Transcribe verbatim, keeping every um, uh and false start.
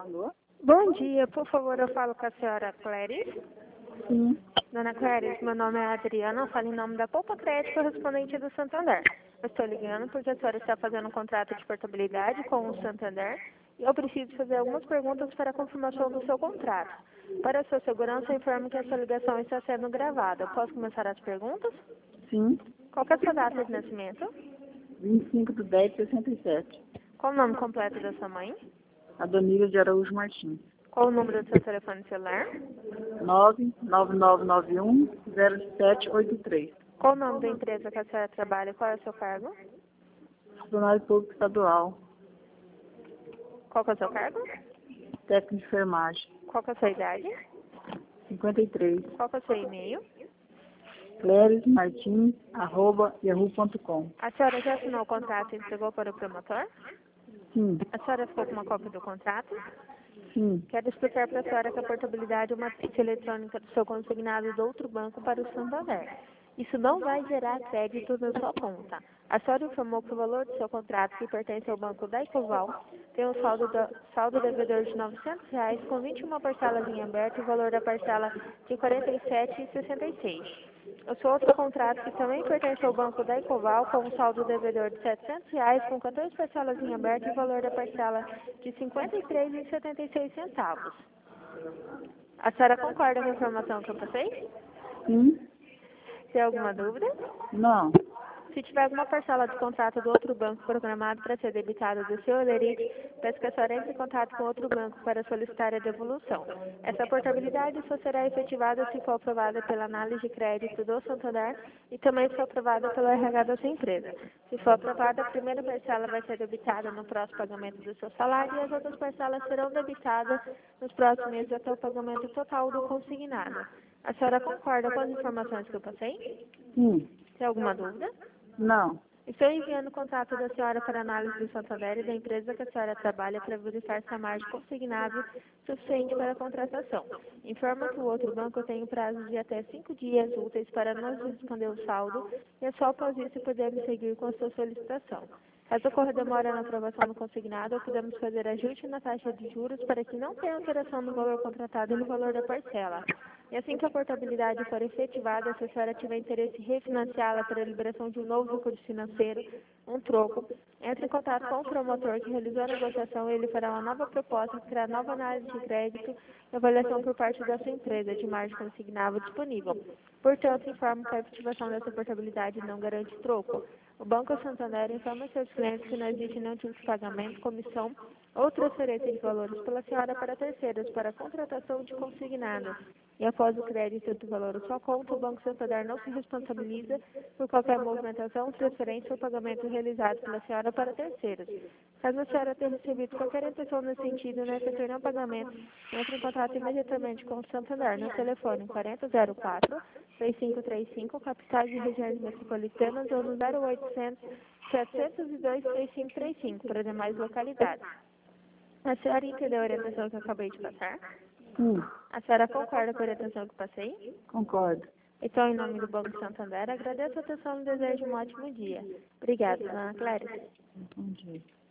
Alô? Bom dia, por favor, eu falo com a senhora Clarice. Sim. Dona Clarice, meu nome é Adriana, eu falo em nome da Poupa Crédito, correspondente do Santander. Eu estou ligando porque a senhora está fazendo um contrato de portabilidade com o Santander e eu preciso fazer algumas perguntas para a confirmação do seu contrato. Para a sua segurança, eu informo que essa ligação está sendo gravada. Eu posso começar as perguntas? Sim. Qual que é a sua data de nascimento? vinte e cinco de dez de sessenta e sete. Qual o nome completo da sua mãe? Adonira de Araújo Martins. Qual o número do seu telefone celular? nove nove nove nove um zero sete oito três. Qual o nome da empresa que a senhora trabalha e qual é o seu cargo? Funcionário Público Estadual. Qual que é o seu cargo? Técnico de enfermagem. Qual que é a sua idade? cinquenta e três. Qual que é o seu e-mail? Cléris Martins, arroba, yahoo ponto com. A senhora já assinou o contrato e entregou para o promotor? Sim. A senhora ficou com uma cópia do contrato? Sim. Quero explicar para a senhora que a portabilidade é uma ficha eletrônica do seu consignado do outro banco para o Santander. Isso não vai gerar crédito na sua conta. A senhora informou que o valor do seu contrato, que pertence ao banco da Ecoval, tem um saldo, da, saldo devedor de novecentos reais, com vinte e uma parcelas em aberto e o valor da parcela de quarenta e sete reais e sessenta e seis centavos. O seu outro contrato, que também pertence ao banco da Ecoval, com um saldo devedor de setecentos reais, com quatorze parcelas em aberto e o valor da parcela de cinquenta e três reais e setenta e seis centavos. A senhora concorda com a informação que eu passei? Sim. Tem alguma dúvida? Não. Se tiver alguma parcela do contrato do outro banco programado para ser debitada do seu Olerite, peço que a senhora entre em contato com outro banco para solicitar a devolução. Essa portabilidade só será efetivada se for aprovada pela análise de crédito do Santander e também se for aprovada pelo R H da sua empresa. Se for aprovada, a primeira parcela vai ser debitada no próximo pagamento do seu salário e as outras parcelas serão debitadas nos próximos meses até o pagamento total do consignado. A senhora concorda com as informações que eu passei? Sim. Tem alguma dúvida? Não. Estou enviando o contato da senhora para análise do Santander e da empresa que a senhora trabalha para verificar se a margem consignável suficiente para a contratação. Informa que o outro banco tem prazo de até cinco dias úteis para nos responder o saldo e é só após isso podemos seguir com a sua solicitação. Caso ocorra demora na aprovação do consignado, podemos fazer ajuste na taxa de juros para que não tenha alteração no valor contratado e no valor da parcela. E assim que a portabilidade for efetivada, se a senhora tiver interesse em refinanciá-la para a liberação de um novo recurso financeiro, um troco, entre em contato com o promotor que realizou a negociação e ele fará uma nova proposta que terá nova análise de crédito e avaliação por parte da sua empresa de margem consignável disponível. Portanto, informo que a efetivação dessa portabilidade não garante troco. O Banco Santander informa seus clientes que não existe nenhum tipo de pagamento, comissão ou transferência de valores pela senhora para terceiros para a contratação de consignado. E após o crédito do valor da sua conta, o Banco Santander não se responsabiliza por qualquer movimentação, transferência ou pagamento realizado pela senhora para terceiros. Caso a senhora tenha recebido qualquer intenção nesse sentido e não efetuar pagamento, entre em contato imediatamente com o Santander no telefone quarenta zero quatro, três cinco três cinco, capitais e regiões metropolitanas ou no zero oitocentos, setecentos e dois, três cinco três cinco para demais localidades. A senhora entendeu a orientação que eu acabei de passar? Sim. A senhora concorda com a orientação que eu passei? Concordo. Então, em nome do Banco Santander, agradeço a atenção e desejo um ótimo dia. Obrigada, dona Clarice. Bom dia.